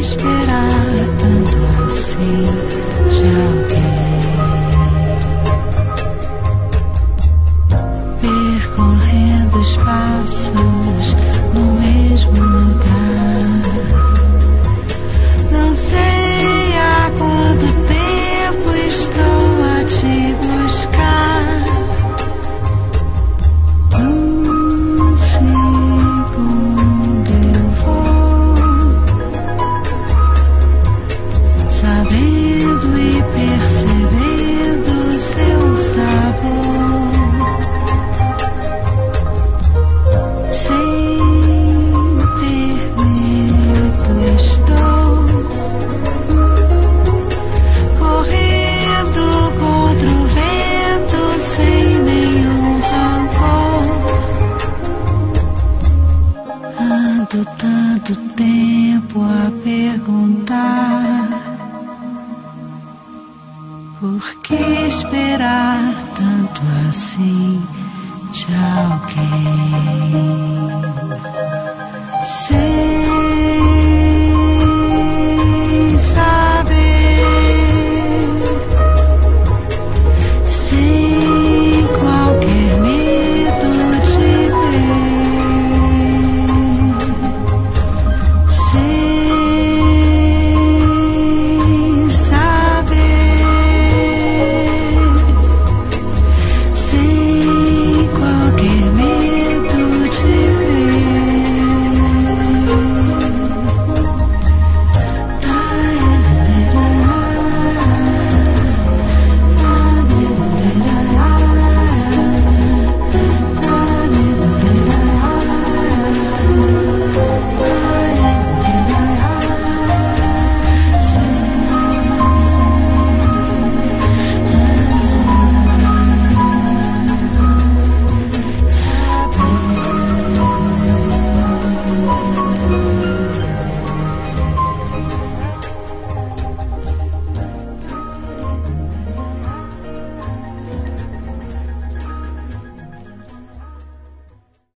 esperar tanto assim de alguém? Percorrendo espaços no mesmo lugar. Não sei há quanto tempo estou a te buscar. Segundo eu vou, sabendo e percebendo seu sabor, sem ter medo estou correndo contra o vento sem nenhum rancor. Ando tanto tempo a perguntar: por que esperar tanto assim de alguém? Sei